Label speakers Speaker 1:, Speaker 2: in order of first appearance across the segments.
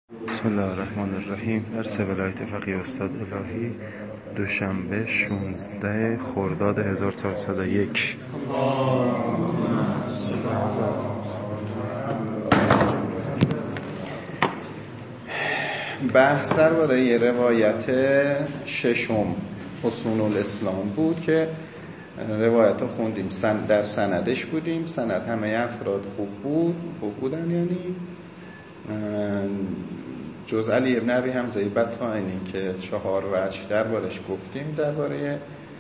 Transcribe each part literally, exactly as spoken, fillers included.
Speaker 1: بسم الله الرحمن الرحیم. درس ولایت فقیه استاد الهی، دوشنبه شانزده خرداد هزار و چهارصد و یک.
Speaker 2: بحث درباره روایت ششم اصول الاسلام بود که روایت رو خوندیم، در سندش بودیم. سند همه افراد خوب بود خوب بودن یعنی جز علی ابن ابی حمزه بطائنی که چهار وجه دربارش گفتیم درباره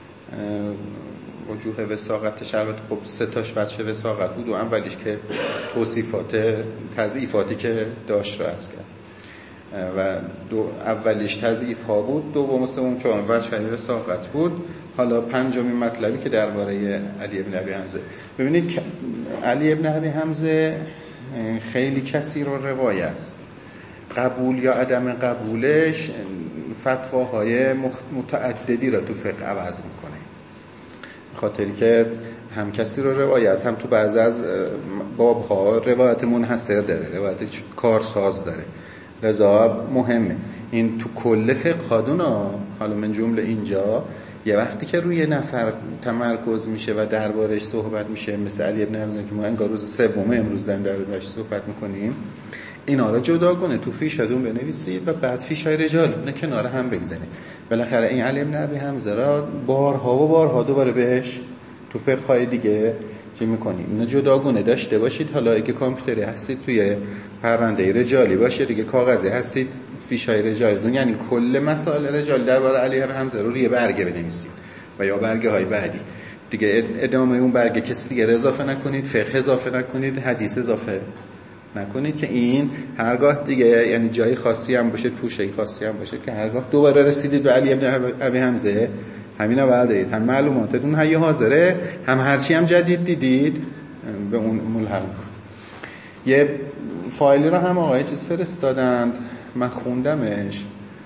Speaker 2: وجوه وثاقتش. البته خب سه تاش وجه وثاقت بود و اولیش که توصیفات تضعیفاتی که داشت رو عرض کرد و دو اولیش تضعیف ها بود، دوم و سوم چهارم وجه وثاقت بود. حالا پنجمین مطلبی که درباره علی ابن ابی حمزه. ببینید علی ابن ابی حمزه خیلی کثیر و روایت است. قبول یا عدم قبولش فتواهای متعددی را تو فقه عوض میکنه، خاطری که هم کثیر و روایت است، هم تو بعضی از بابها روایت منحصر داره، روایت کارساز داره. لذا مهمه این تو کل فقه هادونا. حالا من جمله اینجا یه وقتی که روی نفر تمرکز میشه و دربارش صحبت میشه، مثل علی ابن حمزه که ما انگار روز سوم امروز داریم دربارش صحبت میکنیم، اینا رو جدا کنه تو فیش هدون بنویسید و بعد فیش های رجال نه کنار هم بگذارید. بالاخره این علی ابن ابی حمزه را بارها و بارها دوباره بهش تو فقه های دیگه چی میکنیم، اینا جداگونه داشته باشید. حالا اگه کامپیوتری هستید توی پرونده رجالی باشه، دیگه کاغذی هستید فیش های رجال، یعنی کل مسائل رجال درباره علی ابن حمزه رو روی برگه بنویسید و یا برگه های بعدی دیگه. ادامه اون برگه کسی دیگه اضافه نکنید، فقه اضافه نکنید، حدیث اضافه نکنید که این هرگاه دیگه یعنی جای خاصی هم باشه، پوشه خاصی هم باشه که هرگاه دوباره رسیدید به علی ابن ابی حمزه همینا بعدید هم معلوماتتون حی حاضره، هم هرچی هم جدید دیدید به اون ملحق. یه فایلی رو هم آقای چیز فرستادند، من خوندمش،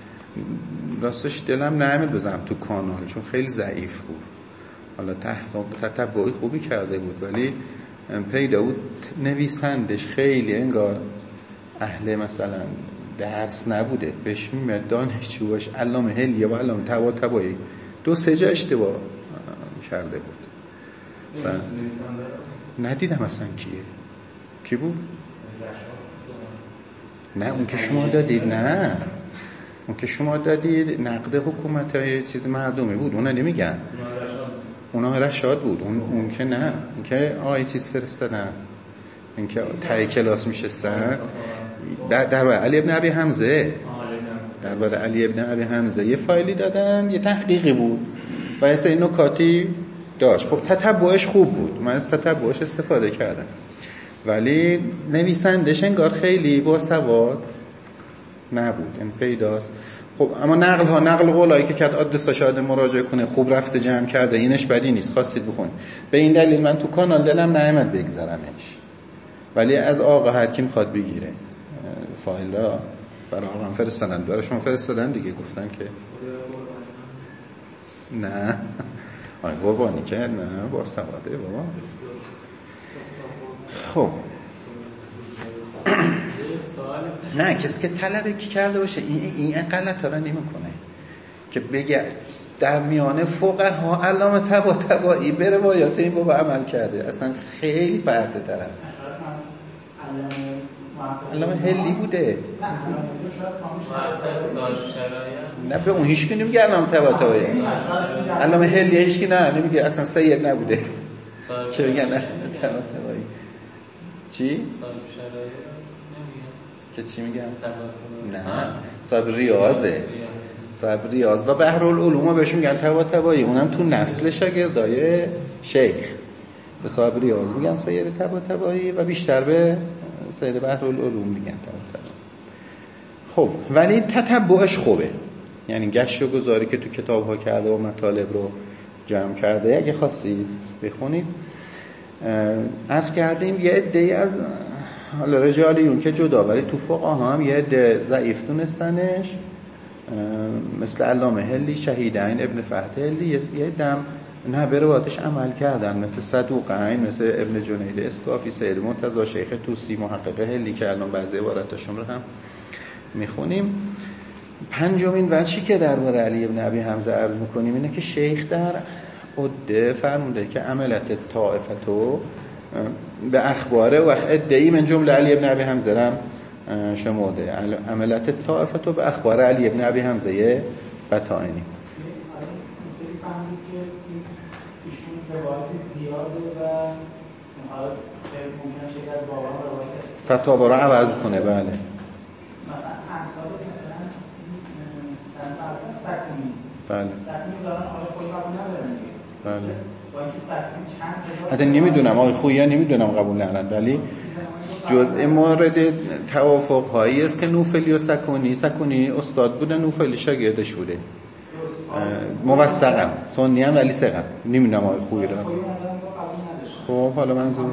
Speaker 2: راستش دلم نمیاد بزنم تو کانال چون خیلی ضعیف بود. حالا تحقیق تتبعی خوبی کرده بود ولی پیدا بود نویسندش خیلی انگار اهل مثلا درس نبوده، بهش میاد دانشجو باشه. علامه هلیه و علامه طباطبایی دو سه جا اشتباه کرده بود. ندیدم اصلا کیه کی بود. نه اون که شما دادید، نه اون که شما دادید نقد حکومت های چیز مردمی بود، اونا نمیگن، اونا رشاد بود. اون اون که نه، این که آی چیز فرستادن، این که تای کلاس میشستن درباره علی ابن ابی حمزه، درباره علی ابن ابی حمزه یه فایلی دادن، یه تحقیقی بود و اصلا این نکاتی داشت. خب تتبعش خوب بود، من از تتبعش استفاده کردم، ولی نویسندش انگار خیلی باسواد نبود، این پیداست. خب اما نقل ها نقل قولایی که کرد آدرسا شاید مراجعه کنه، خوب رفته جمع کرده، اینش بدی نیست، خواستید بخونید. به این دلیل من تو کانال دلم نیامد بگذارمش، ولی از آقا هر کی میخواد بگیره فایل را برای آقا هم فرستادن، برای شما فرستادن دیگه، گفتن که نه آی قربانی که نه با سواده بابا. خب نه کسی که طلبه کی کرده باشه این این غلطا رو نمیکنه که بگه در میانه فقها علامه طباطبایی به روایات این بابا عمل کرده، اصلا خیلی برده طرف. علامه هلی بوده، نه به اون هیچ کی نمیگه علامه طباطبایی، علامه هلی هیچ کی نه نمیگه، اصلا سید نبوده که بگن علامه طباطبایی. چی؟ که چی میگن؟ نه صاحب ریاضه، صاحب ریاض و بحرالعلوم بهش میگن طباطبایی، اونم تو نسل شاگردای شیخ به صاحب ریاض میگن سید طباطبایی و بیشتر به سید بحرالعلوم میگن طباطبایی. خب ولی تتبعش خوبه، یعنی گشت و گذاری که تو کتاب ها کرده و مطالب رو جمع کرده، اگه خواستید بخونید. عرض کردیم یه عده‌ای از حالا رجالیون که جدا، ولی تو فقها هم یه عده ضعیف دونستنش، مثل علامه هلی، شهیدین ابن فتح هلی، یه دم نه به روایتش عمل کردن، مثل صدوقین، مثل ابن جنید اسقافی، سید مرتضی شیخ توسی، محقق هلی که الان بعضی عباراتشون رو هم میخونیم. پنجمین وجهی که درباره علی ابن ابی حمزه عرض میکنیم اینه که شیخ در عده فرموده که عملت طائفتو به اخباره و ادعی من جمله علی ابن ابی حمزه رم شموده عملت طائفتو به اخبار علی ابن ابی حمزه بطائنی. فتاوا رو عوض کنه. بله
Speaker 3: مثلا همسال مثلا سن سکونی
Speaker 2: بله
Speaker 3: سکونی دارن آقای خویی قبول ندارن دیگه.
Speaker 2: بله
Speaker 3: با اینکه سکونی چند هزار
Speaker 2: حتی نمیدونم آقای خویی نمیدونم قبول ندارن، ولی جزء مورد توافق هایی است که نوفلی و سکونی سکونی استاد بوده، نوفلی شاگردش بوده، موثقم سنی هم ولی ثقم. نمیدونم آقای خویی رو. خب حالا منظور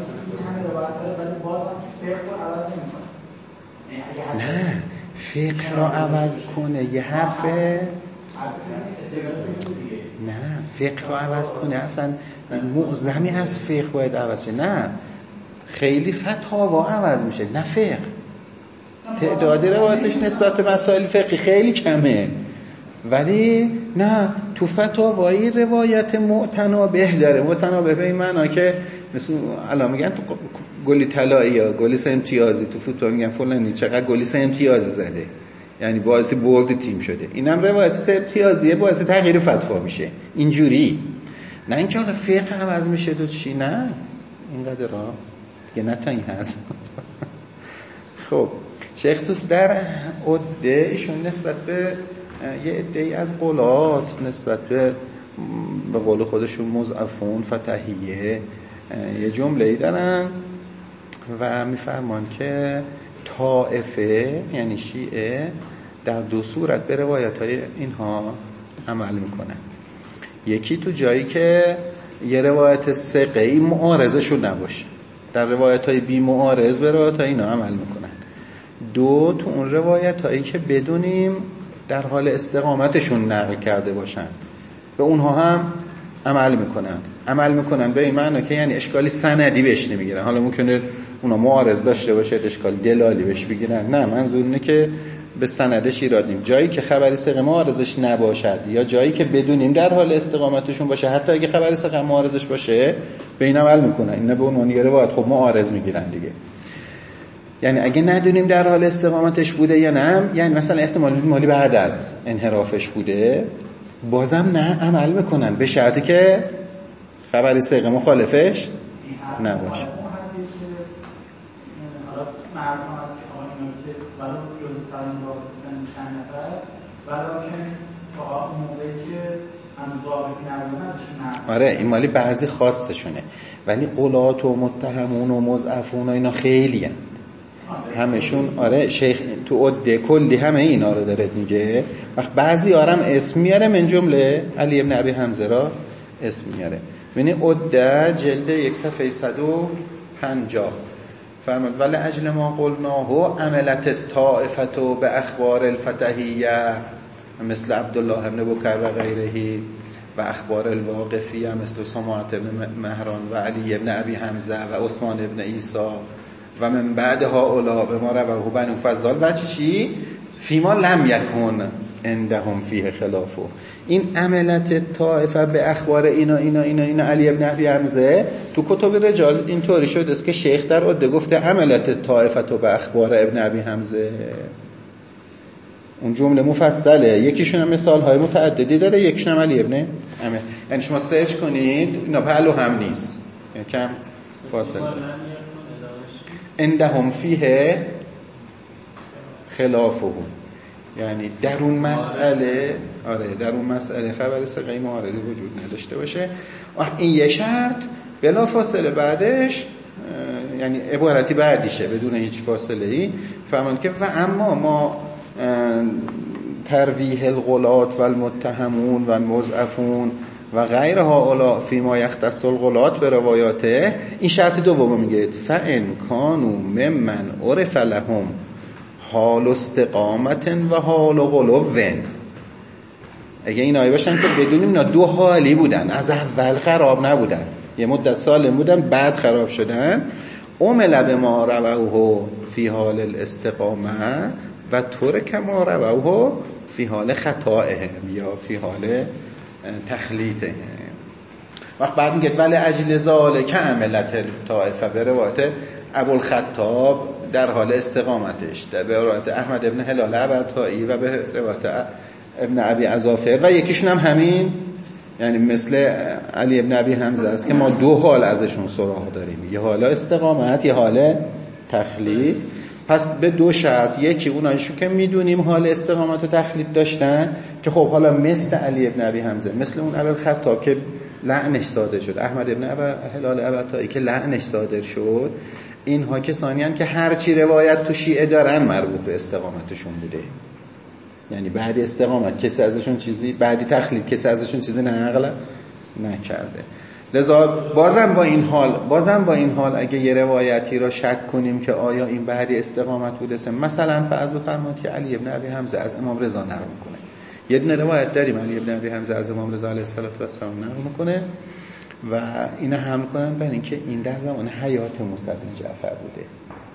Speaker 2: نه فقه را عوض کنه یه حرفه، نه فقه را عوض کنه اصلا معظمی از فقه باید عوض شه. نه خیلی فتاوا عوض میشه، نه فقه. تعداد روایتش نسبت به مسائل فقهی خیلی کمه، ولی نه تو فتاوایی روایت متنابه داره. متنابه به این معنا که مثل الان میگن تو گلی طلایی یا گلی سه امتیازی تو فوتبال میگن فلانی چقدر گلی سه امتیازی زده، یعنی باعث برد تیم شده. اینم روایت سه امتیازیه باعث تغییر فتوا میشه اینجوری. نه اینکه حالا فقه عوض میشه دو چی، نه اینقدر را دیگه نه تا این هست. خب شیخ توس در عده ایشون نسبت به یه عده‌ای از قولات نسبت به به قول خودشون مضعفون فتحیه یه جمله‌ای دارن و میفرمان که طائفه یعنی شیعه در دو صورت به روایت‌های اینها عمل میکنن. یکی تو جایی که یه روایت ثقه‌ای معارضشون نباشه، در روایت‌های بی معارض به روایت‌های اینا عمل میکنن. دو تو اون روایت‌هایی که بدونیم در حال استقامتشون نقل کرده باشن به اونها هم عمل میکنن. عمل میکنن به این معنی که یعنی اشکالی سندی بهش نمیگیرن. حالا ممکنه اونا معارض داشته باشه اشکال دلالی بهش بگیرن، نه منظور اینه که به سندش ایراد نیم. جایی که خبری ثقه معارضش نباشد یا جایی که بدونیم در حال استقامتشون باشه، حتی اگه خبری ثقه معارضش باشه به این عمل میکنن. اینا به عنوان یه روایت خب معارض میگیرن دیگه. یعنی اگه ندونیم در حال استقامتش بوده یا نه، یعنی مثلا احتمال مالی بعد از انحرافش بوده، بازم نه عمل میکنن به شرطی که خبری ثقه مخالفش نباشه. آره این مالی بعضی خاصشونه، ولی قولات و متهمون و مضعفون و اینا خیلی هست همشون. آره شیخ تو عده کلی همه اینا رو داره میگه. وقت بعضی آرام اسم میاره، من جمله علی ابن ابی حمزه را اسم میاره. یعنی عده جلد یک صفحه صد و پنجاه فرمود ولی اجل ما قلناه عملت طائفتو به اخبار الفتحیه مثل عبدالله ابن بکر و غیرهی و اخبار الواقفیه مثل سماعت ابن مهران و علی ابن ابی حمزه و عثمان ابن عیسی و من بعدها اولا به ما رواه بنو فضال و چی فیما لم یکن عندهم فیه خلافو. این عملت طائفه به اخبار اینا اینا اینا اینا علی ابن ابی حمزه تو کتب رجال اینطوری شده است که شیخ در عده گفته عملت طائفه تو به اخبار ابن ابی حمزه. اون جمله مفصله، یکیشون هم مثال های متعددی داره، یکیشون هم علی ابن ابی. یعنی شما سرچ کنید اینا پهلو هم نیست، کم فاصله عندهم فیه خلافه، یعنی در اون مسئله آره در اون مسئله خبر ثقه معارضی وجود نداشته باشه. این یه شرط، بلا فاصله بعدش یعنی عبارتی بعدیشه بدون هیچ فاصله ای فهمون که و اما ما ترویح الغلات و المتهمون و المضعفون و غیر هؤلاء فیما یختص الغلات به روایاته. این شرط دوم میگه فان کانوا ممن عرف لهم حال استقامت و حال غلو. اگه این آیه باشن که بدونیم اینا دو حالی بودن، از اول خراب نبودن، یه مدت سالم بودن بعد خراب شدن. عمل به ما رواه فی حال الاستقامه و طور کما رواه فی حال خطائهم یا فی حال تخلیطهم. وقت بعد میگه ولی اجل ذالک عملت طائفه به روایت ابوالخطاب در حال استقامتش، در به روایت احمد ابن هلال عبدطایی و به روایت ابن ابی عزافر و یکیشون هم همین، یعنی مثل علی ابن ابی حمزه است که ما دو حال ازشون سراغ داریم، یه حال استقامت یه حال تخلیط. پس به دو شرط، یکی اونایشون که میدونیم حال استقامت و تخلیط داشتن که خب حالا مثل علی ابن ابی حمزه، مثل اون ابوالخطاب که لعنش صادر شد، احمد ابن هلال عبدطایی که لعنش صادر شد، اینها کسانی هستند که هر چی روایت تو شیعه دارن مربوط به استقامتشون بوده. یعنی بعد استقامت کسی ازشون چیزی، بعدی تخلیط کسی ازشون چیزی نقل نکرده. لذا بازم با این حال بازم با این حال اگه یه روایتی را شک کنیم که آیا این بعدی استقامت بوده، مثلا فرض بفرمایید که علی ابن ابی حمزه از امام رضا نقل میکنه، یه دونه روایت داریم علی ابن ابی حمزه از امام رضا علیه السلام نقل میکنه و اینا حمل کنن بر اینکه این در زمان حیات موسی بن جعفر بوده،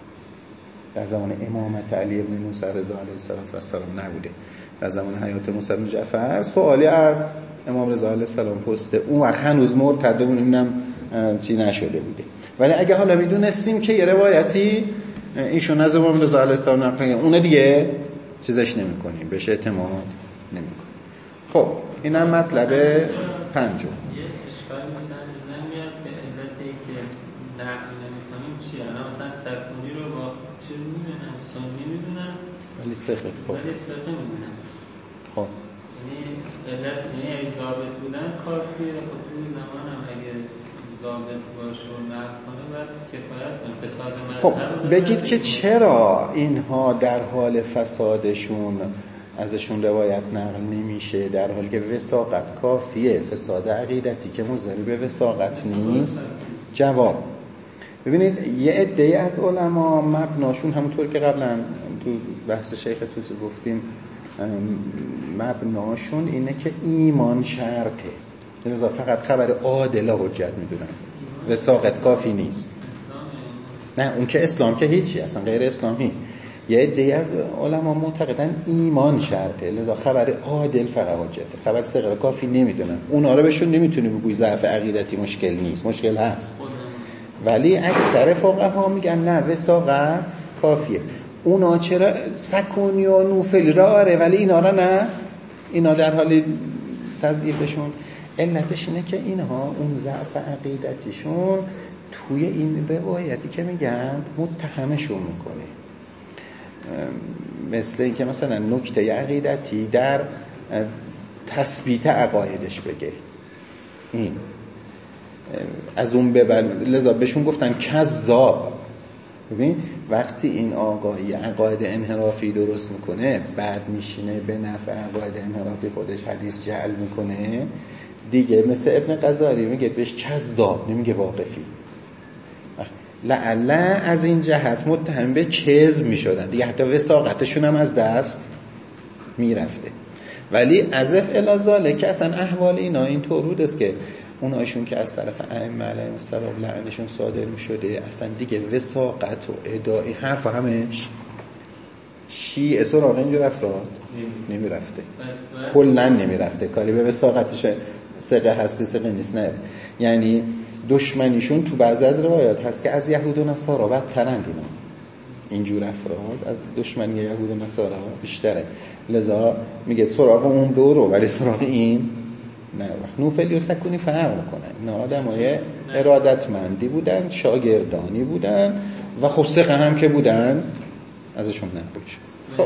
Speaker 2: در زمان امامت علی ابن موسی رضا علیه السلام نبوده، در زمان حیات موسی بن جعفر. سوالی از امام رضا علیه السلام پسته، اون وقت هنوز مرتد اونم چی نشده بوده. ولی اگه حالا میدونستیم که یه روایتی ایشون از امام رضا علیه السلام نقل کنه، اون دیگه چیزش نمی‌کنیم، بهش اعتماد نمی‌کنیم. خب اینم مطلب پنجم.
Speaker 4: یه اشکالی مثلا بزن میاد که علتی که نقل نمی‌کنیم چیه؟ الان مثلا سکونی رو با چیز می‌دونن، سنی می‌دونن
Speaker 2: ولی سخت خب
Speaker 4: ولی سخت می‌دونن.
Speaker 2: خب
Speaker 4: یعنی علت یعنی اگه ضابط بودن کافیه. خب توی زمان هم اگه ضابط باشه و نقل کنه باید کفایت کنه. فساد مذهب.
Speaker 2: خب بگید که چرا اینها در حال فسادشون ازشون روایت نقل نمیشه، در حالی که وثاقت کافیه، فساد عقیدتی که مضری به وثاقت نیست؟ جواب ببینید، یه عده از علما مبناشون همونطور که قبلا تو بحث شیخ توسی گفتیم مبناشون اینه که ایمان شرطه، لذا فقط خبر عادله حجت میدونن، وثاقت کافی نیست. نه اون که اسلام که هیچی، اصلا غیر اسلامی. یه عده از علما معتقدن ایمان شرطه، لذا خبر عادل فقط حجته، خبر صغیر کافی نمیدونن. اونا رو بهشون نمیتونی بگوی ضعف عقیدتی مشکل نیست، مشکل هست. ولی اکثر فقها میگن نه وثاقت کافیه. اونا چرا سکونی و نوفلی را آره ولی اینا را نه، اینا در حال تضعیفشون. علتش اینه که اینها اون ضعف عقیدتیشون توی این روایتی که میگن متهمشون میکنه. مثل این که مثلا نکته عقیدتی در تثبیت عقایدش بگه، این از اون ببل، لذا بهشون گفتن کذاب. ببین وقتی این آقایی عقاید انحرافی درست میکنه، بعد میشینه به نفع عقاید انحرافی خودش حدیث جعل میکنه دیگه، مثل ابن غزالی میگه بهش کذاب، نمیگه واقفی. لعله از این جهت متهم به کذب میشدن دیگه، حتی وثاقتشون هم از دست میرفته. ولی ازف الازاله که اصلا احوال اینا این طور بود است که اونایشون که از طرف ائمه علیهم السلام لعنشون صادر میشده، اصلا دیگه وثاقت و ادعای حرف همش شیعه سراغ اینجور افراد نمیرفته، کلا نمیرفته، کاری به وثاقتش ثقه هستی ثقه نیست. نه یعنی دشمنیشون تو بعضی از روایات هست که از یهود و نصارا بدترند، اینا اینجور افراد از دشمنی یهود و نصارا بیشتره. لذا میگه سراغ اون برو ولی سراغ این نه. نوفلی و سکونی فرق میکنن، اینا آدمای ارادتمندی بودن، شاگردانی بودن و خب ثقه هم که بودن ازشون نقل شد. خب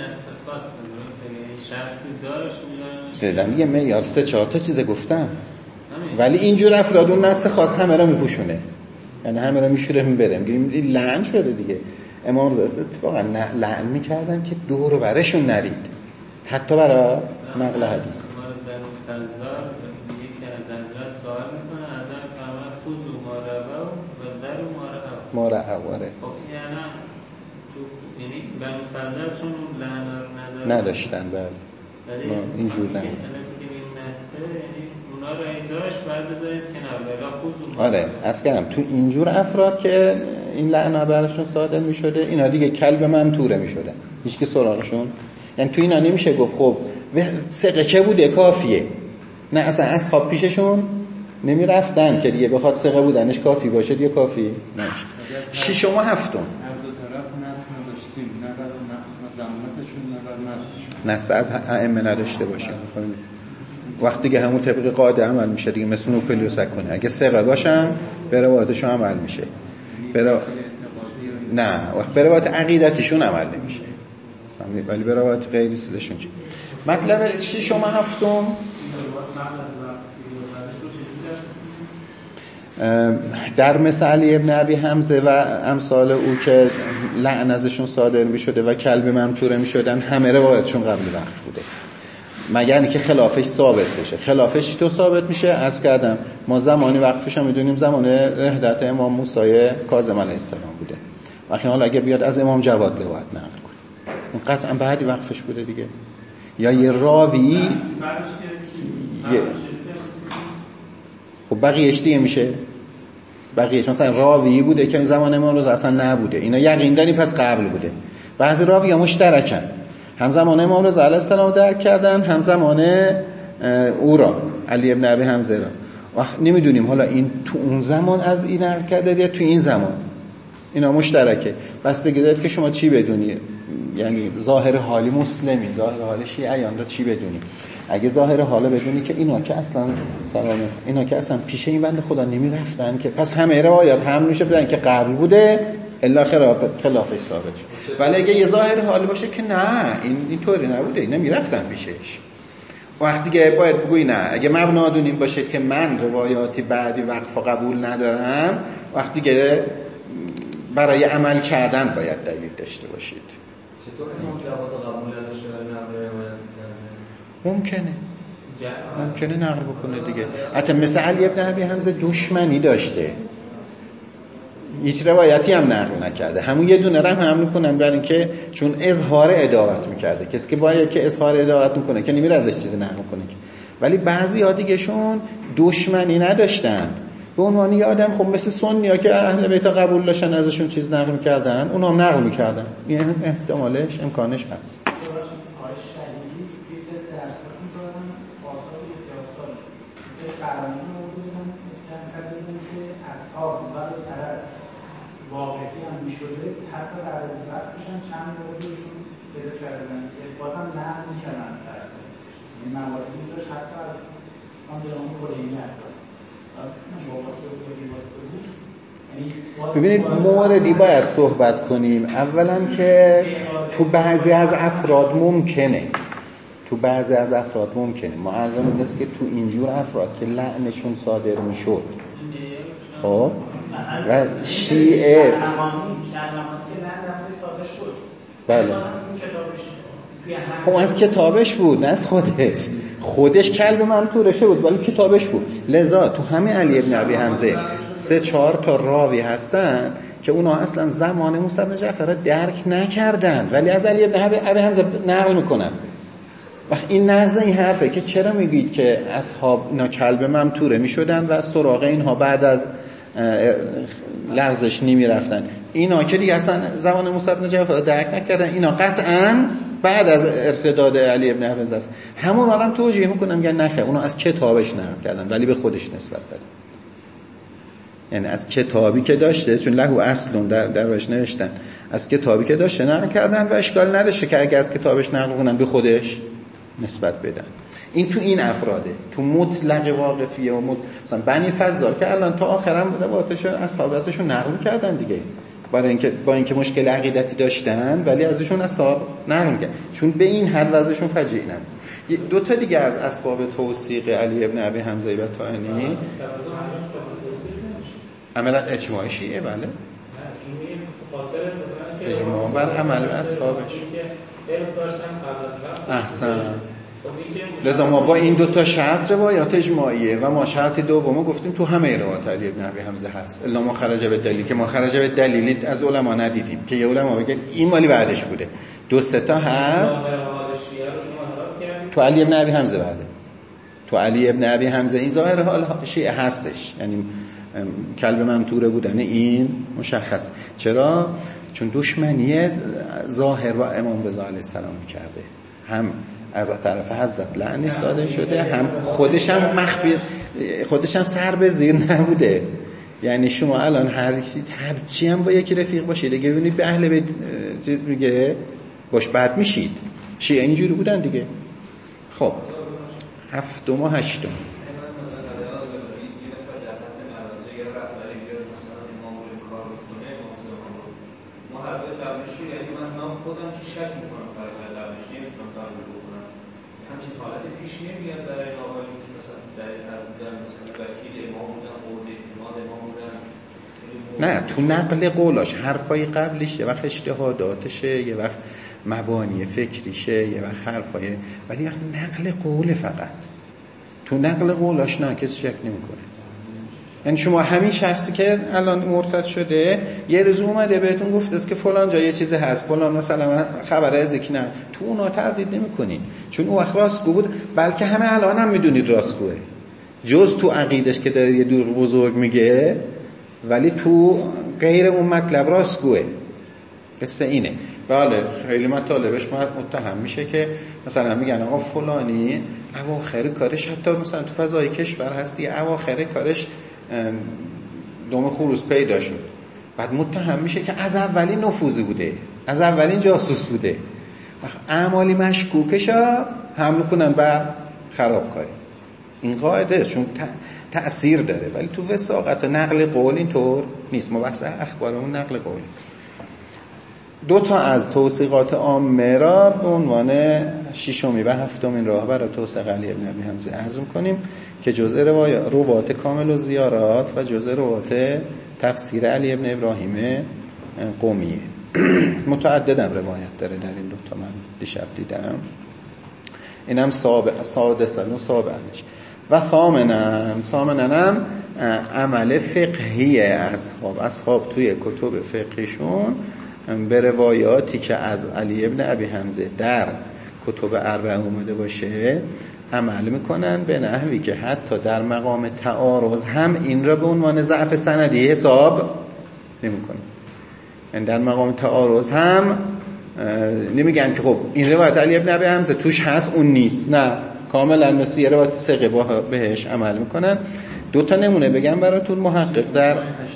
Speaker 4: شخصی دارش میدارن
Speaker 2: دادم یه معیار سه چهار تا چیز گفتم، ولی اینجور افراد اون نسل خاص همه را میپوشونه، یعنی همه را میشوره میبره. میگیم لعن شده دیگه. امام رضا اتفاقا لعن میکردن که دور و برشون نرید، حتی برای نقل حدیث.
Speaker 4: تزار یکی از حضرت سوال میکنه ازم فرمود خذوا ما روا و دروا ما روا.
Speaker 2: ما روا.
Speaker 4: خب یعنی تو یعنی بنو فضل چون لعن نداشتن
Speaker 2: نداشتن بله.
Speaker 4: ولی
Speaker 2: اینجور نه.
Speaker 4: الان که این نسته یعنی اونا رو این داشت بعد بذارید کنار ولی خذوا.
Speaker 2: آره از کردم تو اینجور افراد که این لعنه براشون صادر میشده، اینا دیگه کلب ممتوره میشدن، هیچ کی سراغشون. یعنی تو اینا نمیشه گفت خب ثقه چه بوده کافیه، نه اصلا اصحاب پیششون نمی رفتن که دیگه بخواد ثقه بودنش کافی باشه دیگه کافی نمیشه. ششم و هفتم
Speaker 5: هر دو طرف نص نداشتیم، نه بر زمانتشون نه بر مردشون،
Speaker 2: نص از ائمه نداشته باشیم. وقتی که همون طبق قاعده عمل میشه دیگه، مثل نوفلی و سکونه اگه ثقه باشن به روایتشون عمل میشه، برا... نه وقت به روایت عقیدتشون عمل نمیشه، ولی به روایت غیری چیزشون چی. مطلب ششم و هفتم در مثل علی ابن ابی حمزه و امثال او که لعن ازشون صادر میشده و کلب ممتوره میشدن، همه روایتشون قبل وقف بوده، مگر اینکه خلافش ثابت بشه. خلافش تو ثابت میشه، عرض کردم ما زمانی وقفش هم میدونیم زمان رهدت امام موسی کاظم علیه السلام بوده. وقتی حالا اگه بیاد از امام جواد روایت نقل کنه، این قطعا بعدی وقفش بوده دیگه. یا یه راوی یه... خب بقیه‌اش دیگه میشه، بقیه‌اش مثلا راوی بوده که زمان امام رضا اصلا نبوده، اینا یقین داری پس قبل بوده. بعضی راوی‌ها مشترکن، هم زمان امام رضا علیه السلام درک کردن، هم زمان او را علی ابن ابی حمزه را. وقت نمیدونیم حالا این تو اون زمان از این نقل کرده یا تو این زمان، اینا مشترکه. بستگی داره که شما چی بدونی، یعنی ظاهر حالی مسلمی، ظاهر حال شیعیان را چی بدونی. اگه ظاهر حالا بدونی که اینا که اصلا سلامه، اینا که اصلا پیش این بنده خدا نمی رفتن که پس همه روایات هم میشه بدن که قبل بوده الا خلافش ثابت شد. ولی اگه یه ظاهر حالی باشه که نه این اینطوری نبوده، اینا میرفتن پیشش، وقتی که باید بگوی نه. اگه مبنا دونیم باشه که من روایاتی بعدی وقف قبول ندارم، وقتی که برای عمل کردن باید دلیل داشته باشید.
Speaker 6: چطور امام جواد قبول نداشته و نقل روایت می‌کنه؟
Speaker 2: ممکنه ممکنه نقل بکنه دیگه. حتی مثل علی ابن ابی حمزه دشمنی داشته، هیچ روایتی هم نقل نکرده، همون یه دونه رم هم میکنن برای اینکه چون اظهار عداوت میکرده. کسی که باید که اظهار عداوت میکنه که نمیره ازش چیزی نقل کنه. ولی بعضی ها دیگه شون دشمنی نداشتن، به عنوان یه آدم خب مثل سنی‌ها که اهل بیت قبول داشتن ازشون چیز نقل میکردن، اونا هم نقل میکردن. این احتمالش امکانش هست.
Speaker 3: واقعی هم میشده حتی در از بعد بشن چند موردشون پیدا کردن که بازم نه میکنن از طرف این مواردی داشت حتی از آن جنان کلینی هست.
Speaker 2: ببینید موردی باید صحبت کنیم. اولا که تو بعضی از افراد ممکنه تو بعضی از افراد ممکنه معظم است که تو اینجور افراد که لعنشون صادر میشد خب و شیعه بله خب از کتابش بود نه از خودش خودش کلب ممتورشه بود ولی کتابش بود. لذا تو همه علی ابن ابی حمزه سه چهار تا راوی هستن که اونا اصلا زمان موسی بن جعفر را درک نکردن ولی از علی ابن ابی حمزه نقل میکنن. وقت این نقض این حرفه که چرا میگید که اصحاب اینا کلب ممتوره میشدن و سراغ اینها بعد از لغزش نمی رفتن. اینا که دیگه اصلا زمان موسی بن جعفر درک نکردن، اینا قطعاً بعد از ارتداد علی ابن ابی حمزه همون آدم توجیه میکنن میگن نخیر اونا از کتابش نقل کردن ولی به خودش نسبت دادن. یعنی از کتابی که داشته چون له اصلون در درش نوشتن از کتابی که داشته نقل کردن و اشکال نداشته که اگه از کتابش نقل کنن به خودش نسبت بدن. این تو این افراده. تو مطلق واقفیه و مط... مثلا بنی فضال که الان تا آخرام روایتش اصحاب ازشون نقل کردن دیگه برای اینکه با اینکه مشکل عقیدتی داشتن ولی ازشون اصحاب نقل کردن چون به این حد وضعشون فجیع نبود. دو تا دیگه از اسباب توثیق علی ابن ابی حمزه بطائنی عملا اجماع شیعه بله اجماع بر عمل اصحابش احسن. لذا ما با این دوتا شرط روایات اجماعیه و ما شرط دومو گفتیم تو همه روایات علی ابن ابی حمزه هست الا ما خرج به دلیل که ما خرج به دلیلی از علما ندیدیم که یه علما بگن این مالی بعدش بوده. دو سه تا هست تو علی ابن ابی حمزه بعده تو علی ابن ابی حمزه این ظاهر حال شیعه هستش یعنی کلب ممتوره بودن این مشخص. چرا؟ چون دشمنی ظاهر با امام رضا علیه السلام میکرده، هم از طرف حضرت لعنی صادر شده، هم خودش هم مخفی، خودش هم سر به زیر نبوده. یعنی شما الان هر چی هر چی هم با یکی رفیق باشید دیگه ببینید به اهل بیت میگه باش بد میشید. شیعه اینجوری بودن دیگه. خب هفتم و هشتم
Speaker 6: خودم که شک میکنم برای قبلش نمیتونم قبول بکنم همچین حالت پیش نمیاد برای این آقایی که مثلا در بودن مثلا وکیل امام بودن قول اعتماد امام بودن.
Speaker 2: نه تو نقل قولاش حرفای قبلیش یه وقت اجتهاداتشه، یه وقت مبانی فکریشه، یه وقت حرفای، ولی وقت نقل قول فقط تو نقل قولاش نه کسی شک نمیکنه. یعنی شما همین شخصی که الان مرتد شده یه روز اومده بهتون گفته است که فلان جا یه چیزی هست، فلان مثلا خبره از یکی نه، تو اونا تردید نمی‌کنین چون او وقت راستگو بود، بلکه همه الان هم میدونید راستگوه، جز تو عقیدش که داره یه دروغ بزرگ میگه، ولی تو غیر اون مطلب راستگوه. قصه اینه. بله خیلی مطالبش متهم میشه که مثلا میگن آقا فلانی اواخر کارش، حتی مثلا تو فضای کشور هستی اواخر کارش دوم خروس پیدا شد، بعد متهم میشه که از اولین نفوذی بوده، از اولین جاسوس بوده، اعمالی مشکوکشا حمل کنن به خرابکاری. این قاعده است چون تأثیر داره، ولی تو وثاقت و نقل قول اینطور نیست. ما بحث اخبارمون نقل قولی. دو تا از توثیقات عامه را به عنوان ششمی و هفتمین راه برای توثیق علی بن ابی حمزه عرض می‌کنیم که جزء روایات کامل و زیارات و جزء روایات تفسیر علی بن ابراهیم قمیه. متعددم روایت داره در این دو تا، من دیشب دیدم. اینم سابع سادسن و سابعنش و ثامنن. ثامنن هم عمل فقهی اصحاب اصحاب توی کتب فقهیشون به روایاتی که از علی ابن ابی حمزه در کتب اربعه اومده باشه عمل میکنن به نحوی که حتی در مقام تعارض هم این را به عنوان ضعف سندی حساب نمیکنن. یعنی در مقام تعارض هم نمیگن که خب این روایت علی ابن ابی حمزه توش هست اون نیست، نه، کاملا مثل یه روایت ثقه بهش عمل میکنن. دو تا نمونه بگم براتون. محقق در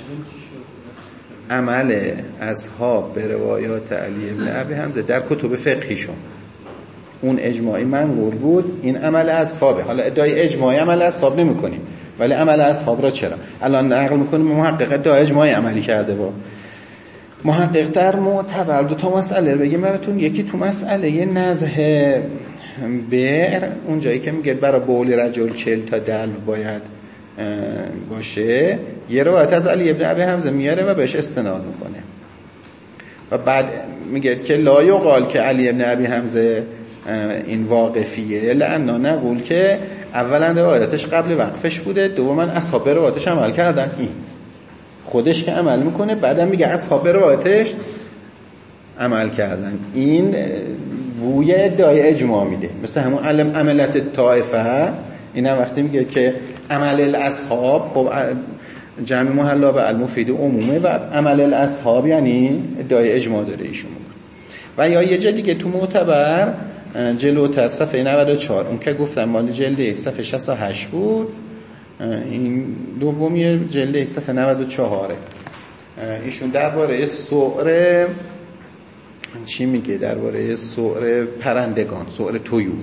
Speaker 2: عمل اصحاب به روایات علی ابن ابی حمزه در کتب فقهیشون، اون اجماعی منقول بود، این عمل اصحابه. حالا ادعای اجماعی عمل اصحاب نمی کنیم، ولی عمل اصحاب را چرا الان نقل میکنیم؟ محقق ادعای اجماعی عملی کرده. با محقق در معتبر دو تا مسئله بگیم براتون. یکی تو مسئله نزه بر، اون جایی که میگه برای بول رجل چهل تا دلو باید باشه، یه روایت از علی ابن ابی حمزه میاره و بهش استناد میکنه و بعد میگه که لا یقال که علی ابن ابی حمزه این واقفیه، لعنا نقول که اولا روایتش قبل وقفش بوده، دوما اصحاب روایتش عمل کردن، این خودش که عمل میکنه بعدم میگه اصحاب روایتش عمل کردن. این بوی ادعای اجماع میده، مثل همون علم عملت طائفه. این هم وقتی میگه که عمل الاصحاب، خب جمع محلا به المفید عمومه و عمل الاصحاب یعنی ادعای اجماع داره ایشون. و یا یه جا دیگه تو معتبر جلوتر صفحه نود و چهار، اون که گفتم مال جلد یک صفحه شصت و هشت بود، این دومیه جلد یک صفحه نود و چهار، ایشون درباره سعر چی میگه؟ درباره سعر پرندگان، سعر طیور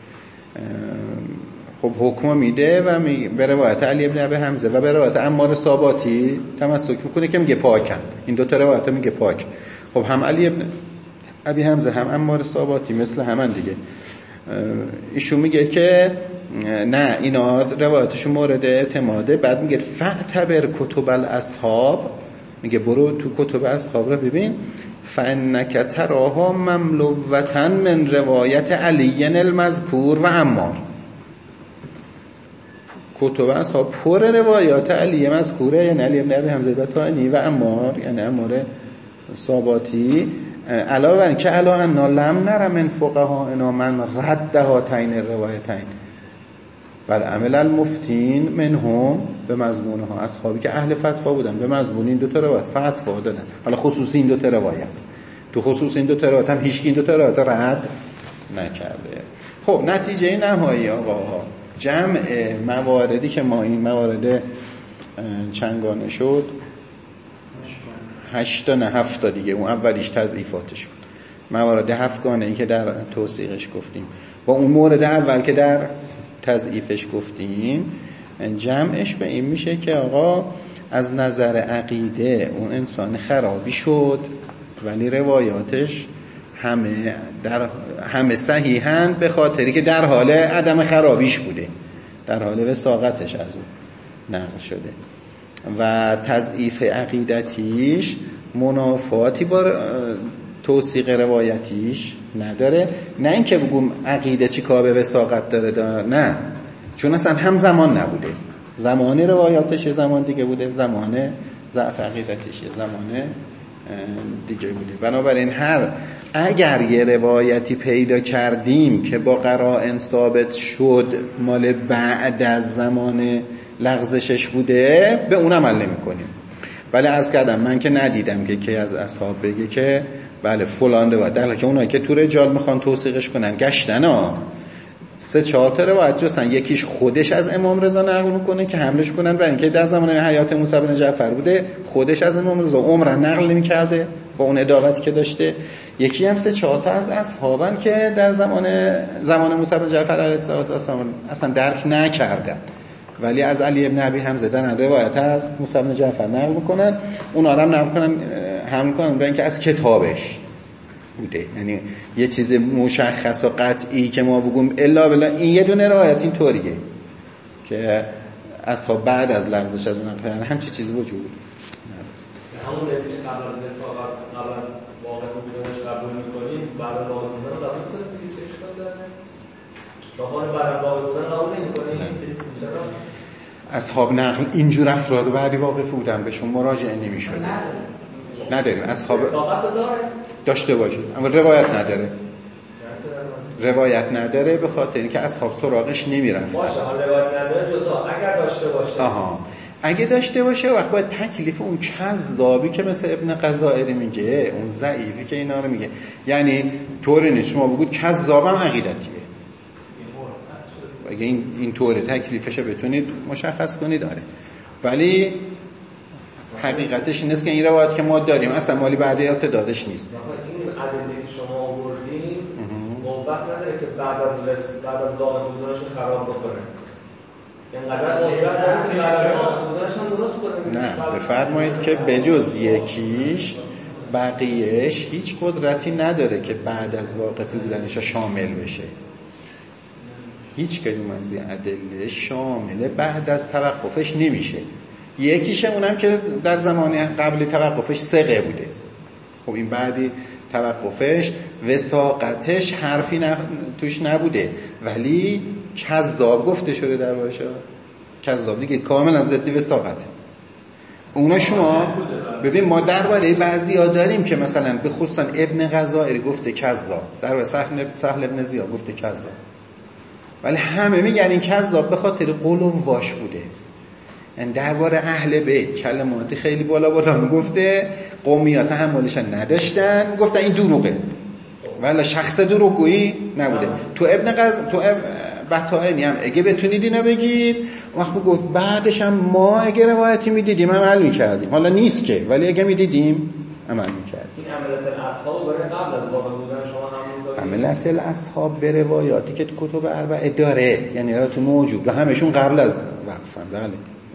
Speaker 2: خب حکم میده و به روایت علی ابن ابی حمزه و به روایت عمار صاباتی تمسک میکنه که میگه پاکن. این دو تا روایت میگه پاک. خب هم علی ابن ابی حمزه هم عمار صاباتی مثل همن دیگه. ایشون میگه که نه، اینا روایتشون مورد اعتماده. بعد میگه فاعتبر کتب الاصحاب، میگه برو تو کتب اصحاب رو ببین، فانک تراها مملوة من روایت علی المذکور و عمار. کتب اصحاب پر روایات علی مذکوره، یعنی علی ابن ابی حمزه بطانی و عمار یعنی عمار صاباتی. علاوه بر که علا انا لم نر من فقها انا من رد هاتین روایتین، بل عمل المفتین منهم به مضمونها، اصحابی که اهل فتوا بودن به مضمون این دو تا روایت فتوا دادن. حالا خصوصی این دو تا روایت، تو خصوص این دو تا روایت هم هیچ کی این دو تا روایت رد نکرده. خب نتیجه نهایی آقا جمع مواردی که ما این موارد چندگانه شد هشت تا نه هفت تا دیگه، اون اولیش تضعیفاتش بود، موارد هفتگانه ای که در توثیقش گفتیم با اون مورد اول که در تضعیفش گفتیم، جمعش به این میشه که آقا از نظر عقیده اون انسان خرابی شد ولی روایاتش همه در همه صحیحن به خاطری که در حال عدم خرابیش بوده، در حال وثاقتش از اون نقل شده و تضعیف عقیدتیش منافاتی با توثیق روایتیش نداره. نه اینکه بگم عقیده چی کار به وثاقت داره, داره نه، چون اصلا هم زمان نبوده، زمان روایاتش زمان دیگه بوده، زمان ضعف عقیدتش زمان دیگه بوده. بنابراین هر اگر یه روایتی پیدا کردیم که با قرائن ثابت شد مال بعد از زمان لغزشش بوده به اون عمل نمی کنیم. ولی عرض کردم من که ندیدم که کی از اصحاب بگه که بله فلان روایت، در حالی که اونایی که تو رجال میخوان توثیقش کنن گشتن ها سه چهار تا روایت جستن، یکیش خودش از امام رضا نقل میکنه که حملش کنن برای اینکه در زمان حیات موسی بن جعفر بوده، خودش از امام رضا عمرن نقل نمیکرده با اون ادابتی که داشته. یکی هم سه چهار تا از اصحابن که در زمان زمان موسی بن جعفر علیه السلام اصلا درک نکردن ولی از علی ابن ابی حمزه در روایت از موسی بن جعفر نقل میکنن، اونا رو هم نقل کنن حمل کنن به اینکه از کتابش بوده. یعنی یه چیز مشخص و قطعی که ما بگیم الا بلا این یه دونه روایت این طوریه که اصحاب بعد از لغزش از اون نقل همچین چیزی وجود نداره.
Speaker 6: همون روشی قبل از وثاقت قبل از واقع بودنش قبول می‌کنیم، بعد از واقع بودن رو قبول کنیم چه اشکال داره؟ شما بعد از واقع بودن قبول نمی‌کنید؟
Speaker 2: اصحاب نقل اینجور افراد بعدی واقف بودن بهشون مراجعه نمی‌شد. نداریم اصحاب داشته باشید اما روایت نداره، روایت نداره به خاطر اینکه اصحاب سراغش نمیرفتن.
Speaker 6: باشه حالا روایت نداره جدا، اگر داشته باشه
Speaker 2: آها اگه داشته باشه وقت باید تکلیف اون کذابی که مثل ابن قزائری میگه، اون ضعیفی که اینا رو میگه، یعنی طوری نیست شما بگید کذابم عقیدتیه، اگه این این طوره تکلیفش بتونید مشخص کنید داره، ولی حقیقتش این است که این روایت که ما داریم اصلا مالی بعدیات دادش نیست.
Speaker 6: این ادله که شما آوردید موقت نداره که بعد از بعد از واقع بودنش خراب بکنه. اینقدر موقت نداره که بعد از واقع بودنش هم درست کنه.
Speaker 2: نه بفرمایید که بجز یکیش بقیهش هیچ قدرتی نداره که بعد از واقعی بودنش شامل بشه. هیچ کدوم از این ادله شامل بعد از توقفش نمیشه. یکیشه اونم که در زمان قبل توقفش ثقه بوده. خب این بعدی توقفش وثاقتش حرفی نه توش نبوده ولی کذاب گفته شده در بارش. کذاب دیگه کاملا ضد وثاقته. اونا شما ببین ما درباره بعضیا داریم که مثلا به خصوصا ابن قزائری گفته کذاب، درباره سهل سهل ابن زیاد گفته کذاب، ولی همه میگن این کذاب به خاطر قول و واش بوده. یعنی درباره اهل بیت کلمات خیلی بالا بالا میگفته، قومیات تحملش نداشتن، گفتن این دروغه ولی شخص دروغگویی نبوده. تو ابن قز تو اب... بطائنی هم اگه بتونید اینا بگید وقت گفت بعدش هم ما اگه روایتی میدیدیم عمل میکردیم، حالا نیست که ولی اگه میدیدیم عمل میکردیم.
Speaker 6: این عملت الاصحاب برای قبل از واقع بودن شما همون دارید؟
Speaker 2: عملت الاصحاب به روایاتی که تو کتب اربعه داره، یعنی رات موجود و همشون قبل از وقفن. بله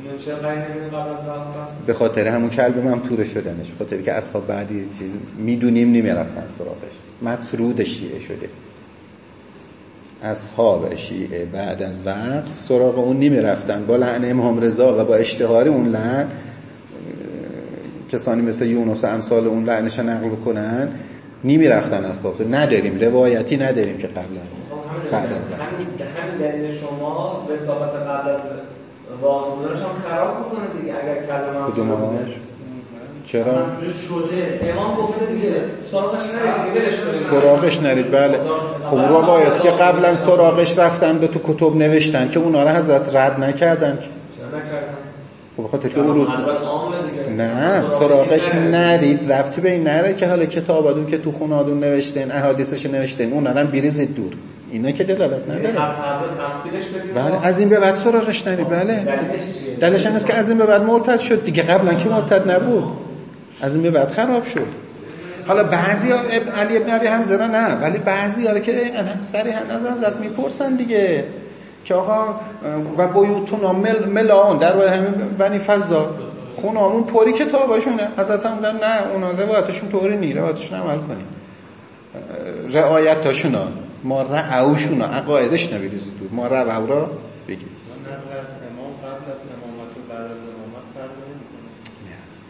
Speaker 2: به خاطر همون کلب ممتور شدنش، به خاطر که اصحاب بعدی چیز میدونیم نمیرفتن سراغش، مطرود شیعه شده. اصحاب شیعه بعد از وقف سراغ اون نمیرفتن، با لعن امام رضا و با اشتهار اون لعن کسانی مثل یونس و امثال اون لعنش نقل بکنن نمیرفتن اصحاب. نداریم روایتی نداریم که قبل از بعد از وقت.
Speaker 6: همین دلیل شما وثاقت قبل از واقع بودنش هم خراب میکنه دیگه. اگر کلمه
Speaker 2: کدومش چرا؟
Speaker 6: شده امام گفته دیگه سراغش نرید دیگه، ولش کنید.
Speaker 2: سراغش نرید، بله. خب روایاتی که قبلا سراغش رفتن به تو کتب نوشتن که اونا رو حضرت رد نکردن.
Speaker 6: چرا نکردن؟
Speaker 2: خب بخاطر که اون روز نه سراغش نرید، ربطی به این نره که حالا کتابادون که تو خونادون نوشتن احادیثش نوشتن اون هم بریزید دور، اینا که دلالت نداره.
Speaker 6: تفسیرش بدید.
Speaker 2: بله از این به بعد سراغش نرید. بله دلش این است که از این به بعد مرتد شد دیگه، قبلا که مرتد نبود، از این به بعد خراب شد. حالا بعضی ها علی ابن ابی حمزه را نه، ولی بعضی ها که صریحا از حضرت میپرسن دیگه که آقا و بیوتنا مل ملان در همین بنی فضا خونامون پری کتاباشونه. حضرت هم بودن نه اونا روایتشون طوری نی، روایتشون عمل کنیم، رعایتاشون ما رعوشونا عقایدش نبریزید دور، ما رعو را بگید.
Speaker 5: نقل از امام قبل از امامت و بعد از امامت فرق نمی‌کنه.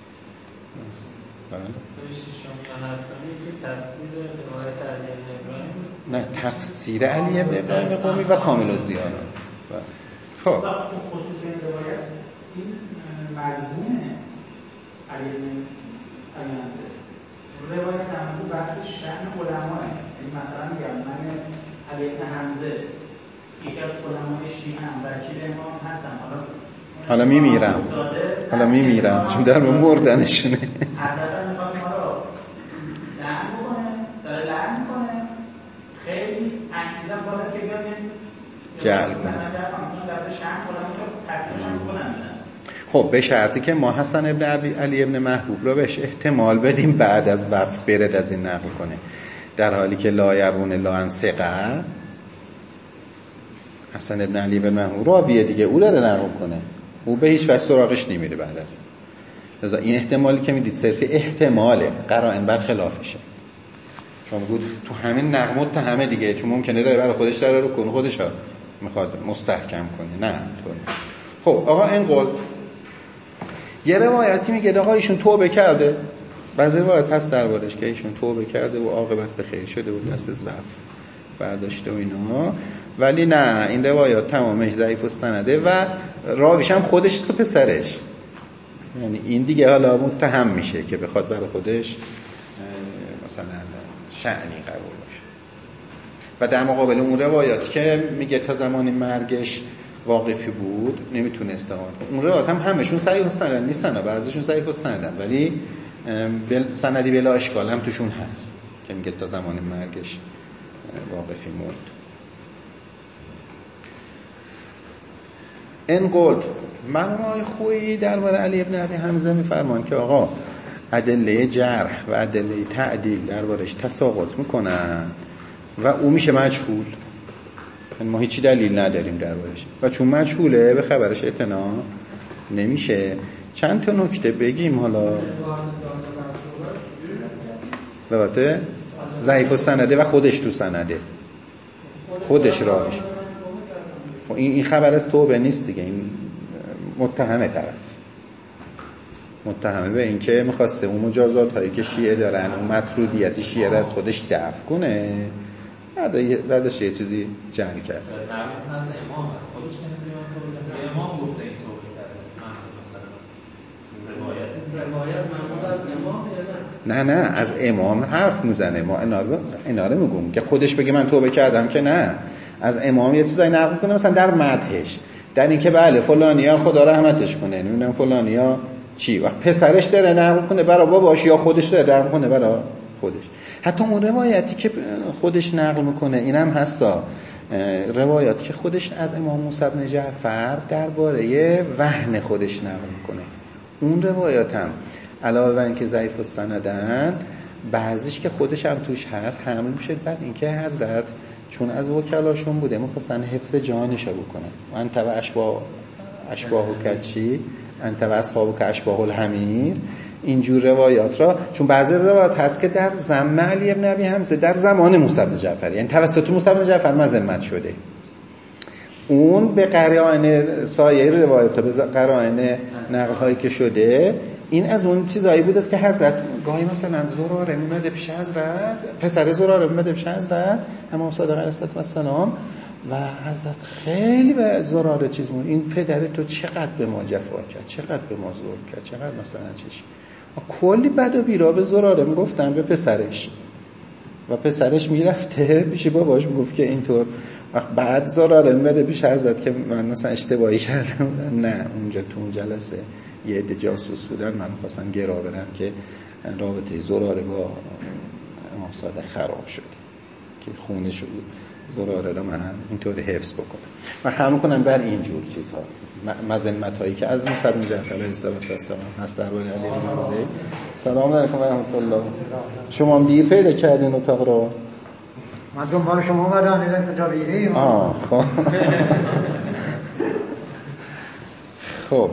Speaker 2: نه تفسیر علی ابن ابراهیم قمی و کامل الزیان. خب
Speaker 3: خصوص این روایت این مضمون علی ابن حمزه روایت هم بحث شأن علماء، یعنی مثلا میگم من علی ابن حمزه یکی از علمای شیعه هم وکیل امام هستم، حالا
Speaker 2: حالا میمیرم حالا میمیرم چون در مردنشونه.
Speaker 3: حضرت میخواد ما رو لعن بکنه، داره لعن میکنه، خیلی انگیزم بالا که بیایم
Speaker 2: جعل کنه. خب به شرطی که ما حسن ابن علی ابن محبوب رو بهش احتمال بدیم بعد از وقت برد از این نقل کنه، در حالی که لا یرون لا ان ثقه. حسن ابن علی ابن محبوب راویه دیگه، او داره نقل کنه، او به هیچ وجه سراغش نمیره بعد از لذا این احتمالی که میدید صرف احتماله، قرائن بر خلافشه. چون بود تو همین نقل متهمه دیگه، چون ممکنه داره برای خودش داره رو کنه، خودش ها میخواد مستحکم کنه. نه طور. خب آقا این قول یه روایتی میگه آقا ایشون توبه کرده، بعضی روایت هست دربارش که ایشون توبه کرده و عاقبت به خیر شده و دست از وقف برداشته و اینا، ولی نه این روایات تمامش ضعیف السنده و راویش هم خودش تو پسرش، یعنی این دیگه حالا متهم میشه که بخواد برای خودش مثلا شأنی قبول باشه. و در مقابل اون روایات که میگه تا زمان مرگش واقفی بود نمیتونه استقامت کنه، اون روایات هم همشون صحیح السند نیستن، بعضیشون ضعیف السندن ولی سندی بلا اشکال هم توشون هست که میگه تا زمان مرگش واقفی موند. این قلت مرمومای خویی درباره علی ابن ابی حمزه میفرمان که آقا ادله جرح و ادله تعدیل دربارش تساقط میکنن و او میشه مجهول، ما هیچی دلیل نداریم دربارش و چون مجهوله به خبرش اعتنا نمیشه. چند تا نکته بگیم حالا. البته ضعیف السنده و خودش تو سنده، خودش راویش. خب این این خبر از توبه نیست دیگه، این متهمه طرف، متهمه به این که میخواسته اون مجازات هایی که شیعه دارن اون مطرودیت شیعه را از خودش دفع کنه، بعدش یه چیزی جمع کرد.
Speaker 4: از امام از خودش نمیدونم امام گفته این توبه کرده، مثلا روایت روایت محمود از امام
Speaker 2: نه نه از امام حرف میزنه، ما اینا رو میگم که خودش بگه من توبه کردم که نه، از امام یه چیزایی نقل کنه مثلا در مدحش، در این که بله فلانیا خدا رحمتش کنه، نمیدونم فلانیا چی، وقت پسرش داره نقل کنه برای باباش یا خودش داره نقل کنه برای خودش. حتی اون روایتی که خودش نقل میکنه اینم هستا، روایاتی که خودش از امام موسی بن جعفر درباره وهن خودش نقل میکنه، اون روایات هم علاوه بر اینکه ضعیف السندن بعضیش که خودش هم توش هست حمل میشه بر اینکه حضرت چون از وکلاشون بوده میخواستن حفظ جانش رو بکنه، انت و اشباه اشباه و کچی انت و اصحاب که اشباه الحمیر، اینجور روایات را، چون بعضی روایات هست که در ذم علی ابن ابی حمزه در زمان موسی بن جعفر، یعنی توسط موسی بن جعفر مذمت شده، اون به قرائن سایر روایات به قرائن نقل هایی که شده این از اون چیزایی بود است که حضرت گاهی مثلا زراره میمده پیش حضرت، پسر زراره میمده پیش حضرت امام صادق علیه السلام و حضرت خیلی به زراره چیز مون، این پدر تو چقدر به ما جفا کرد، چقدر به ما ظلم کرد، چقدر مثلا چیش کلی بد و بیرا به زراره میگفتن به پسرش و پسرش میرفته پیش باباش میگفت که اینطور. وقت بعد زراره میده پیش حضرت که من مثلا اشتباهی کردم. نه، اونجا تو اون جلسه یه عده جاسوس بودن، من خواستم گرا برم که رابطه زراره با امام صادق خراب شده که خونش رو زراره رو من اینطوری حفظ بکنم و همه کنم بر اینجور چیزها مذمت هایی که از موسی بن جعفر علیه السلام هست درباره علی بن زید. سلام علیکم و رحمت الله. شما هم دیر پیدا کردین اتاق رو؟
Speaker 7: من دنبال شما اومدم دیدم کجا بیری.
Speaker 2: آه خب خب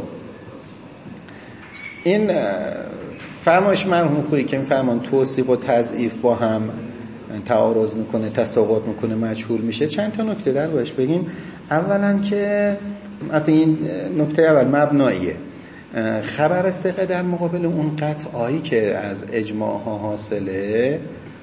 Speaker 2: این فرمایش مرحوم خویی که این فرمان توصیف و تضعیف با هم تعارض میکنه، تساقط میکنه، مجهول میشه، چند تا نکته در باش بگیم. اولا که حتی این نکته اول مبناییه، خبر ثقه در مقابل اون قطعایی که از اجماع ها حاصله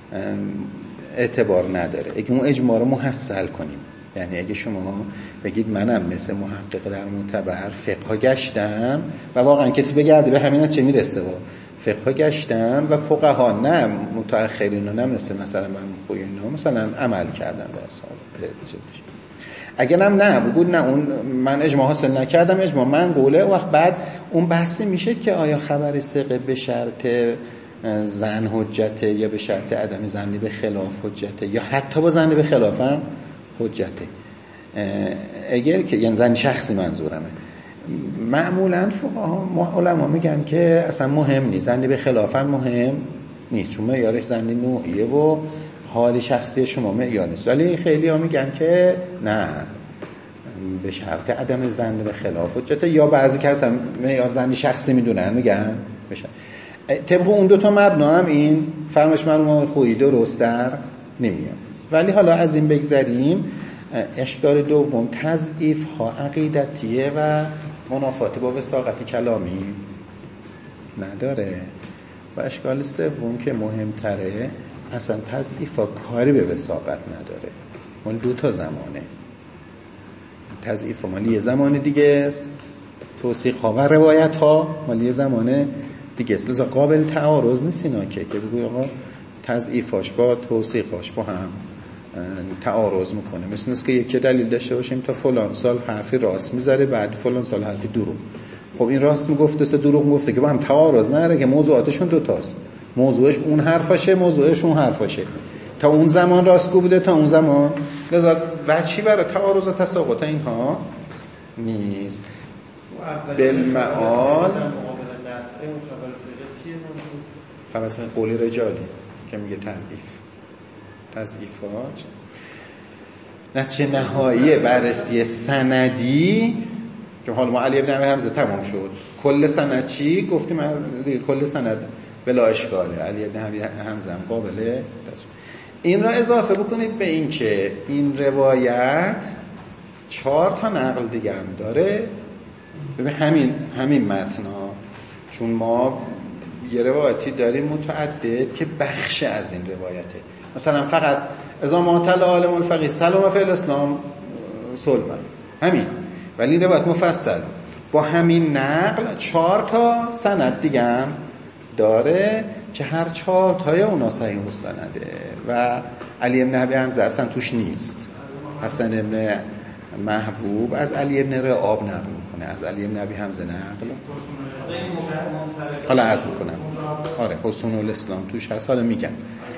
Speaker 2: اعتبار نداره. اگه اون اجماع رو محصل کنیم، یعنی اگه شما بگید منم مثل محقق در معتبر فقه گشتم و واقعا کسی بگرده به همین چه میرسه، فقه گشتم و فقها نه متأخرین و نه مثل مثلا من خوی اینا مثلا عمل کردن به اصحاب. اگر هم نه بگود نه اون من اجماع حاصل نکردم، اجماع من قوله، وقت بعد اون بحثی میشه که آیا خبر ثقه به شرط زن حجته یا به شرط عدم زنی به خلاف حجته یا حتی با زنی به خلاف هم حجته. اگر که یعنی زن شخصی منظورمه، معمولا فقها علما میگن که اصلا مهم نیست، زنی به خلاف هم مهم نیست چون معیارش زنی نوعیه و حال شخصی شما معیار نیست. ولی خیلی ها میگن که نه به شرط عدم زنی به خلاف حجته، یا بعضی که اصلا معیار زنی شخصی میدونن میگن بشه. طبق اون دوتا مبنا هم این فرمایش مرحوم خویی درست در نمیاد. ولی حالا از این بگذریم، اشکال دوم تضعیف ها عقیدتیه و منافات با وثاقت کلامی نداره، و اشکال سوم که مهمتره اصلا تضعیف ها کاری به وثاقت نداره. مال دو تا زمانه، تضعیف ها مال یه زمان دیگه است، توثیق ها و روایت ها مال یه زمان دیگه است. لذا قابل تعارض نیست اینا که که بگوی آقا تضعیفاش با توثیقاش با هم تعارض میکنه. مثل اینه که یکی دلیل داشته باشیم تا فلان سال حرفی راست میذاره بعد فلان سال حرفی دروغ. خب این راست میگفته سه دروغ میگفته که با هم تعارض نداره که موضوعاتشون دو تاست، موضوعش اون حرفشه موضوعش اون حرفشه، تا اون زمان راستگو بوده تا اون زمان. لذا وجهی برای تعارض و تساقط اینها نیست. بالمعال خبر قولی رجالی که میگه تضعیف تضعیفات نتیجه نهایی بررسی سندی که حالا ما علی بن ابی حمزه تمام شد، کل سند چی گفتیم دیگه، کل سند بلا اشکاله، علی بن ابی حمزه هم قابله تصویر. این را اضافه بکنید به این که این روایت چهار تا نقل دیگه هم داره. ببین همین همین متنا، چون ما یه روایتی داریم متعدد که بخش از این روایته، مثلا فقط اذا مات العالم الفقیه سلم فی الاسلام سلم، همین. ولی روایت مفصل با همین نقل چهار تا سند دیگه هم داره که هر چهار تای اونا صحیح مستنده و علی بن ابی حمزه اصلا توش نیست. حسن ابن محبوب از علی ابن رعاب نقل میکنه، از علی ابن ابی حمزه نقل حالا عرض میکنم. آره حسن الاسلام توش هست، حالا میگم.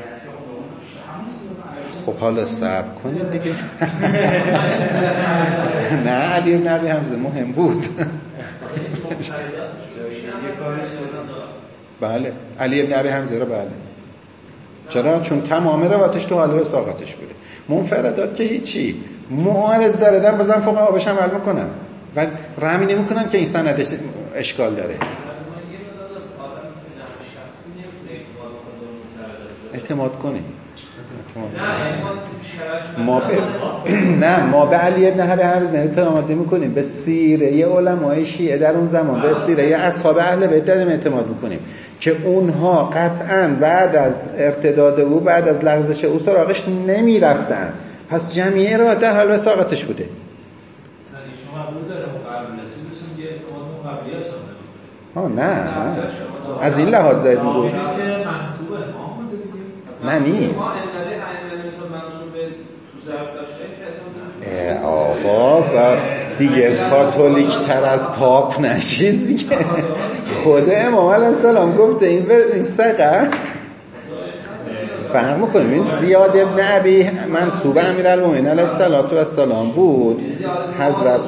Speaker 2: خب حالا صبر کنید دیگه. نه علی ابن ابی حمزه مهم بود. بله علی ابن ابی حمزه رو بله. چرا؟ چون تمام روایتش تو حال وثاقتش بوده. منفردات که هیچی، معارض داره دارن بازم فقها بهش عمل میکنن و رحمی نمیکنن که این سندش اشکال داره. اعتماد کنیم ما به نه ما به علی ابن ابی حمزه اعتماد نمی‌کنیم، به سیره علمای شیعه در اون زمان، به سیره اصحاب اهل بیت داریم اعتماد می‌کنیم که اونها قطعاً بعد از ارتداد او، بعد از لغزش او سراغش نمی‌رفتن، پس جمعیه رو در حال وثاقتش بوده.
Speaker 6: شما قبول داره مقابله چیزشون یه اعتماد مقابلی هست.
Speaker 2: ها نه نه از این لحاظ داریم بود نه نیست آقا و دیگه کاتولیک تر از پاپ نشید دیگه. خود امام علیه السلام گفته این این سقه است. فهم میکنیم این زیاد ابن ابی منصوب امیرالمومنین علیه السلام بود. حضرت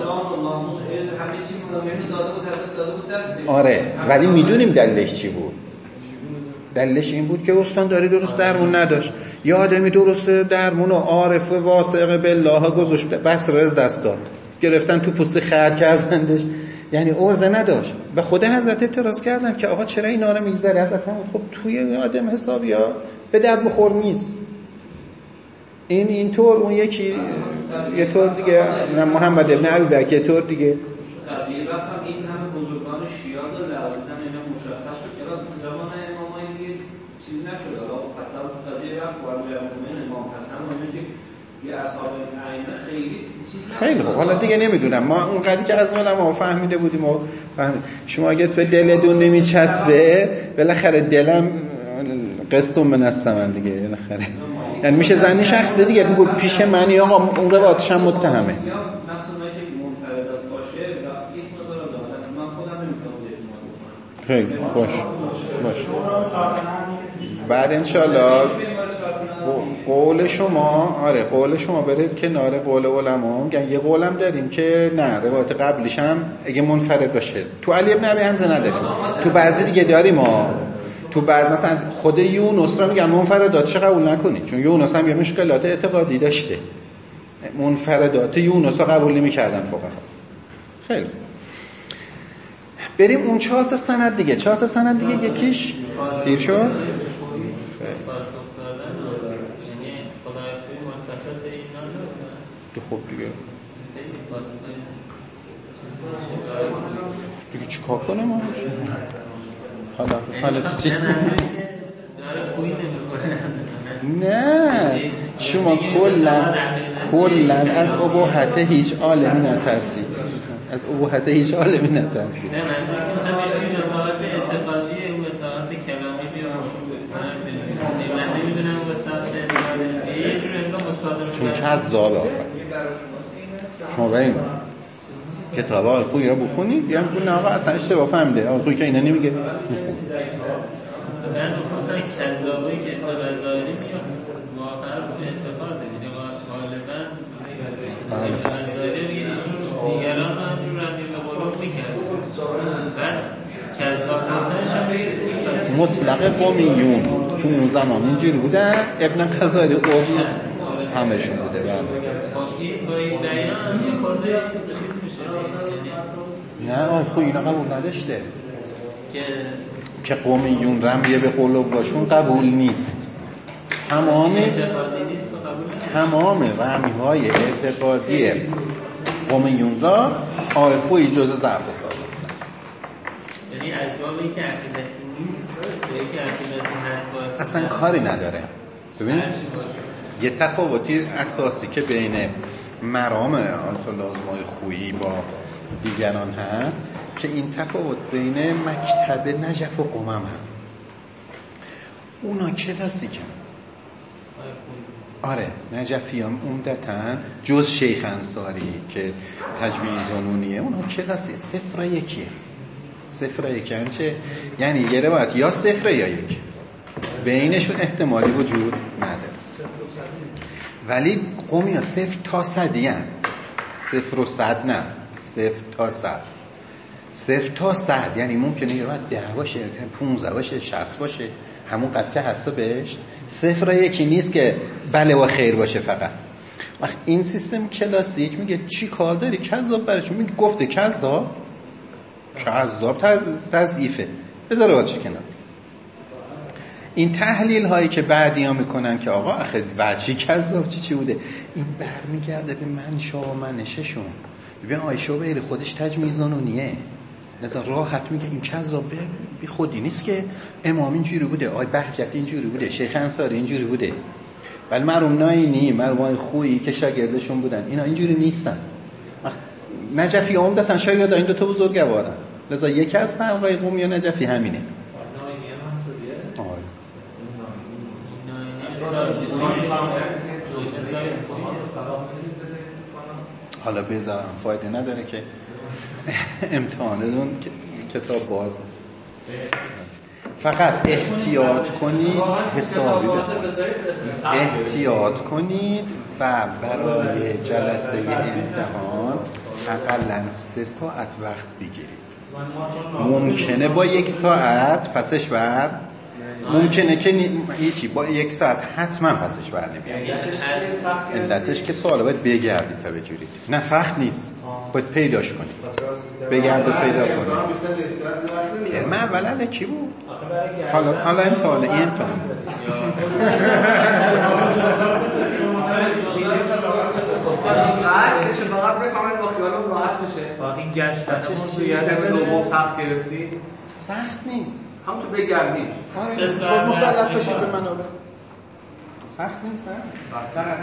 Speaker 2: آره ولی میدونیم دلیلش چی بود. دلیلش این بود که استانداری درست درمون نداشت. یه آدمی درست درمون و عارف و واثق بالله گذاشت بس رز دست داد، گرفتن تو پوست خر کردندش، یعنی عرضه نداشت. به خود حضرت اعتراض کردن که آقا چرا اینا رو میگذاری؟ حضرت هم خب توی آدم حسابی ها به درد بخور نیست. این اینطور اون یکی یه طور دیگه، محمد ابن ابی بکر یه طور دیگه.
Speaker 6: قضیه وقت هم این همه بزرگان شیعه رو لازم اینا مشخص شد که زمان امامای دیگه چیز نشد. حالا حتی قضیه وقت با جمعون امام حسن اونجا که یه اصحاب ائمه خیلی
Speaker 2: خیلی خوب. حالا دیگه نمیدونم ما اون قضیه که از علما فهمیده بودیم و فهمید. شما اگه به دلتون نمیچسبه بالاخره دلم قسطم بنستم دیگه بالاخره. یعنی میشه زنی شخصی دیگه بگو پیش منی آقا اون رواتش هم متهمه. خیلی باش باش بعد انشالله قول شما آره قول شما بره کنار قول علما. میگن یه قولم داریم که نه روایت قبلیش هم اگه منفرد باشه تو علی ابن ابی حمزه نداریم، تو بعضی دیگه داریم ها. تو بعض مثلا خود یونس رو میگن منفرداتش قبول نکنید چون یونس هم یه مشکلات اعتقادی داشته. منفردات یونس رو قبول نمی‌کردن فقها. خیلی بریم اون چهار تا سند دیگه. چهار تا سند دیگه یکیش دیر شد. خب دیگه دیگه چیکار کنم ما؟ حالا حالا چی؟ نه شما کلا کلا از اباحت هیچ عالمی نترسید. از اباحت هیچ عالمی نترسید.
Speaker 4: نه من مثلا مثالات اعتقادی و مثالات کلامی بیارم. من نمیدونم مثالات اعتقادی یه جور انگار مصادره
Speaker 2: چون کذابه. شما بریم کتاب آقای خویی رو بخونید یا میگن آقا اصلا اشتباه فهمیده آقای خویی که اینا نمیگه بخون.
Speaker 4: من خصوصا کذابایی که اتفاق ظاهری میاد واقعا به افتخار دارید غالبا ظاهری میگه ایشون دیگران رو همجور رمیز و غروب میکرد. بعد کذاب هستنش هم
Speaker 2: مطلق قومیون تو اون زمان اینجوری بودن. ابن خزالی قومی همشون بوده.
Speaker 4: این با این بیان یه خورده چیز میشه.
Speaker 2: نه آقای خویی اینا قبول نداشته
Speaker 4: که
Speaker 2: که قومیون رمیه به قلوبشون قبول نیست. تمام تمام رمی های اعتقادی قومیون را آقای خویی جزء ضعف سازه.
Speaker 4: یعنی از باب اینکه عقیدتی نیست به اینکه عقیدتی هست
Speaker 2: اصلا کاری نداره. ببین یه تفاوتی اساسی که بین مرام آیت الله عظمای خویی با دیگران هست که این تفاوت بین مکتب نجف و قم هم اونا کلاسیکن. آره نجفیان عمدتاً جز شیخ انصاری که تجوید زنونیه اونا کلاسی صفر و یکیه. صفر و یک یعنی چه؟ یعنی یه روایت یا صفر یا یک، بینشون احتمالی وجود نداره. ولی قومی ها صفر تا صدی هن. صفر و صد نه، صفر تا صد. صفر تا صد یعنی ممکنه یه وقت ده باشه، پونزده باشه، شصت باشه، همون قد که هسته بهش. صفر و یکی نیست که بله و خیر باشه فقط. وقت این سیستم کلاسیک میگه چی کار داری کذاب برشون میگه گفته کذاب کذاب تضعیفه بذار رو چه کنار. این تحلیل هایی که بعدی ها میکنن که آقا اخه وجهی کذاب چی چی بوده، این برمیگرده به منشا و منششون. ببین آیشه بیر خودش تجمیز زنونیه، مثلا راحت میگه این کذاب بی خودی نیست که امام اینجوری بوده، آی بهجت اینجوری بوده، شیخ انصاری اینجوری بوده. ولی مرحوم ناینی، مرحوم خویی که شاگردشون بودن اینا اینجوری نیستن. نجفی عمدتاً شاگرد این دو تا بزرگوارن. لذا یکی از فرقای قمی و نجفی همینه. آره. حالا بذارم فایده نداره که امتحانتون کتاب بازه. فقط احتیاط کنید، حسابی بخونید، احتیاط کنید و برای جلسه امتحان حداقل سه ساعت وقت بگیرید. ممکنه با یک ساعت پسش بر ممکنه که هیچی با یک ساعت حتما پسش بر نمیاد. علتش که سوال باید بگردید تا بجورید. نه سخت نیست، باید پیداش کنید، بگرد و پیدا کنید. ترم اولا کی بود؟ حالا حالا امتحانه این امتحان
Speaker 6: قاعدش که فقط بفهمید با خیالم راحت بشه.
Speaker 4: باقی گشتنمون تو یادمون دوم سخت گرفتی؟
Speaker 2: سخت نیست،
Speaker 6: همون تو بگردیم.
Speaker 2: آره مسلط بشید به منابع. سخت نیست نه؟